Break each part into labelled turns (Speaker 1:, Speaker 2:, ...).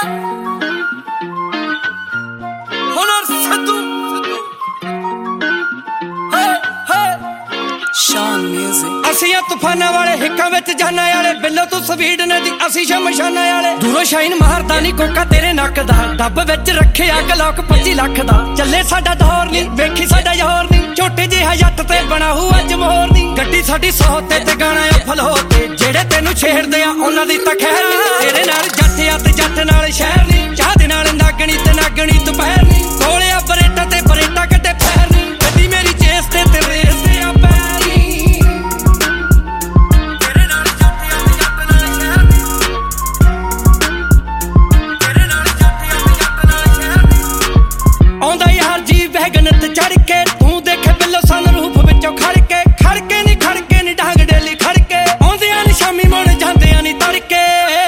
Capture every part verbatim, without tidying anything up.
Speaker 1: ਹੁਨਰ ਸਿੱਧੂ ਅਸੀਂ ਆ ਤੂਫਾਨਾਂ ਵਾਲੇ ਹਿੱਕਾਂ ਵਿੱਚ ਜਾਨਾਂ ਵਾਲੇ ਬਿੱਲੋ ਤੂੰ ਸਵੀਡ ਨਦੀ ਅਸੀਂ ਸ਼ਮਸ਼ਾਨਾਂ ਵਾਲੇ ਦੂਰੋਂ ਸ਼ਾਈਨ ਮਾਰਦਾ ਨੀ ਕੋਕਾ ਤੇਰੇ ਨੱਕ ਦਾ ਡੱਬ ਵਿੱਚ ਰੱਖਿਆ ਗਲੋਕ ਪੱਚੀ ਲੱਖ ਦਾ ਚੱਲੇ ਸਾਡਾ ਦੌਰ ਨੀ ਵੇਖੀ ਸਾਡਾ ਯੋਰ ਨੀ ਛੋਟੇ ਜਿਹਾ ਜੱਟ ਤੇ ਬਣਾ ਹੂ ਅੱਜ ਮੋਹਰ ਨੀ ਗੱਡੀ ਸਾਡੀ ਸੌ ਤੇ ਤੇ ਗਾਣਾ ਆ ਫਲੋ ਤੇ ਜਿਹੜੇ ਤੈਨੂੰ ਛੇੜਦੇ ਆ ਉਹਨਾਂ ਦੀ ਤਾਂ ਖੈਰ ਨੀ ਤੇਰੇ ਨਾਲ ਜੱਟ ਆ ਤੇ ਜੱਟ ਨਾਲ ਸ਼ਹਿਰ ਨੀ ਚਾਹ ਦੇ ਨਾਲ ਨਾਗਣੀ ਤੇ ਨਾਗਣੀ ਦੁਪਹਿਰ ਨੀ ਕੋਲਿਆ ਬਰੇਟਾ ਤੇ ਬਰੇਟਾ ਕੱਢੇ ਫੈਰ ਨੀ ਗੱਡੀ ਮੇਰੀ ਚੇਸ ਤੇ ਤੇ ਰੇਸ ਤੇ ਆ ਗਨਤ ਚੜ ਕੇ ਤੂੰ ਦੇਖੇ ਬਿੱਲੋ ਸਨ ਰੂਪ ਵਿੱਚੋਂ ਖੜ ਕੇ ਖੜ ਕੇ ਨੀ ਖੜ ਕੇ ਨੀ ਡਾਂਗ ਡੇਲੀ ਖੜ ਕੇ ਆਉਂਦਿਆਂ ਨੀ ਸ਼ਾਮੀ ਮੁੜ ਜਾਂਦਿਆਂ ਨੀ ਤੜਕੇ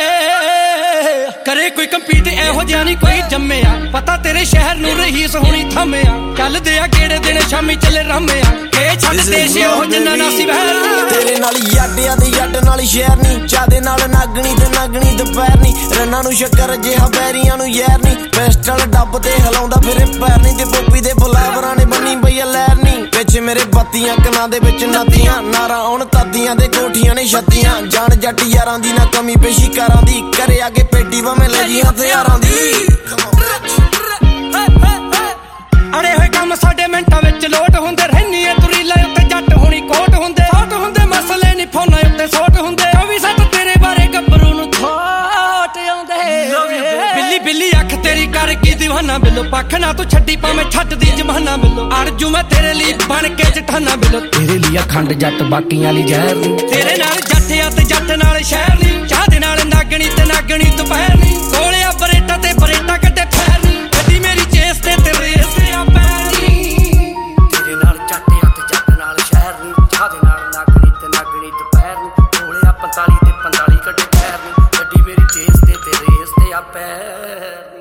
Speaker 1: ਕਰੇ ਕੋਈ ਕੰਪੀਟ ਇਹੋ ਜਿਹਾ ਨੀ ਕੋਈ ਜੰਮਿਆ ਪਤਾ ਤੇਰੇ ਸ਼ਹਿਰ ਨੂੰ ਰਹੀਸ ਹੋਣੀ ਥੰਮਿਆ ਚੱਲਦੇ ਆ ਕਿਹੜੇ ਦਿਨ ਸ਼ਾਮੀ ਚੱਲੇ ਰਾਮਿਆ ਇਹ ਛੱਡ ਦੇਸ਼ ਉਹ ਜਿੰਨਾ ਨਾਸੀ ਬਹਿਰ
Speaker 2: ਤੇਰੇ ਨਾਲ ਯਾਡਿਆਂ ਦੇ ਯੱਡ ਨਾਲ ਸ਼ਹਿਰ ਨੀ ਚਾਦੇ ਨਾਲ ਨਾਗਣੀ ਤੇ ਨਾਗਣੀ ਦੁਪਹਿਰ ਨੀ ਰੰਨਾਂ ਨੂੰ ਸ਼ੱਕਰ ਜਿਹਾ ਬੈਰੀਆਂ ਨੂੰ ਯਾਰ ਨੀ ਪਿਸਟਲ ਡੱਬ ਤੇ ਹਿਲਾਉਂਦਾ ਫਿਰੇ ਪੈਰ ਨੀ ਤੇ ਪੋਪੀ ਦੇ ਫਲਾਵਰਾਂ ਨੇ ਬੰਨੀ ਬਈ ਲਹਿਰ ਨੀ ਪਿੱਛੇ ਮੇਰੇ ਬੱਤੀਆਂ ਕਨਾਂ ਦੇ ਵਿੱਚ ਨਾਤੀਆਂ ਨਾਰਾਂ ਆਉਣ ਤਾਦੀਆਂ ਦੇ ਕੋਠੀਆਂ ਨੇ ਛੱਤੀਆਂ ਜਾਣ ਜੱਟ ਯਾਰਾਂ ਦੀ ਨਾ ਕਮੀ ਪੇਸ਼ੀ ਕਾਰਾਂ ਦੀ ਕਰੇ ਅੱਗੇ ਪੇਟੀ ਭਾਵੇਂ ਲੈ ਜੀ ਹਥਿਆਰਾਂ ਦੀ ਅੜੇ ਹੋਏ ਕੰਮ ਸਾਡੇ ਮਿੰਟਾਂ ਵਿੱਚ ਲੋਟ ਹੁੰਦੇ ਰਹਿਨੀ ਏ ਤੁਰੀ ਲੈ ਉੱਤੇ ਜੱਟ ਹੋਣੀ ਕੋਟ ਹੁੰਦੇ ਸੋਟ ਹੁੰਦੇ ਮਸਲੇ ਨੀ ਫੋਨਾਂ ਉੱਤੇ ਸੋਟ ਹੁੰਦੇ ਉਹ ਵੀ ਸੱਤ ਤੇਰੇ ਬਾਰੇ ਗੱਭਰੂ ਨੂੰ ਥੋਟ ਆਉਂਦੇ ਬਿੱਲੀ ਬਿੱਲੀ ਅੱਖ ਤੇਰੀ ਕਰ ਕੀ ਦੀਵਾਨਾ ਬਿੱਲੋ ਪੱਖ ਨਾ ਤੂੰ ਛੱਡੀ ਭਾਵੇਂ ਛੱਡਦੀ ਜਮਾਨਾ ਬਿੱਲੋ ਅਰਜੂ ਮੈਂ ਤੇਰੇ ਲਈ ਬਣ ਕੇ ਜਠਾਨਾ ਬਿੱਲੋ ਤੇਰੇ ਲਈ ਅਖੰਡ ਜੱਟ ਬਾਕੀਆਂ ਲਈ ਜ਼ਹਿਰ ਨੀ ਤੇਰੇ ਨਾਲ ਜੱਟ ਆ ਤੇ ਜੱਟ ਨਾਲ ਸ਼ਹਿਰ ਨੀ ਚਾਹ ਦੇ ਨਾਲ ਨਾਗਣੀ ਤੇ ਨਾਗਣੀ ਦੁਪਹਿਰ ਨੀ ਕੋਲਿਆ ਬਰੇਟਾ ਤੇ ਬਰੇਟਾ ਕੱਢੇ ਫੈਰ ਨੀ ਗੱਡੀ ਮੇਰੀ ਚੇਸ ਤੇ ਤੇ ਰੇਸ ਤੇ ਆ ਪੈਰ ਨੀ ਤੇਰੇ ਨਾਲ ਜੱਟ ਆ ਤੇ ਜੱਟ ਨਾਲ ਸ਼ਹਿਰ ਨੀ ਚਾਹ ਦੇ ਨਾਲ ਨਾਗਣੀ ਤੇ ਨਾਗਣੀ ਦੁਪਹਿਰ ਨੀ ਕੋਲਿਆ ਪੰਤਾਲੀ ਤੇ ਪੰਤਾਲੀ ਕੱਢੇ ਫੈਰ ਨੀ ਗੱਡੀ ਮੇਰੀ ਚੇਸ ਤੇ ਤੇ ਰੇਸ ਤੇ ਆ ਪੈਰ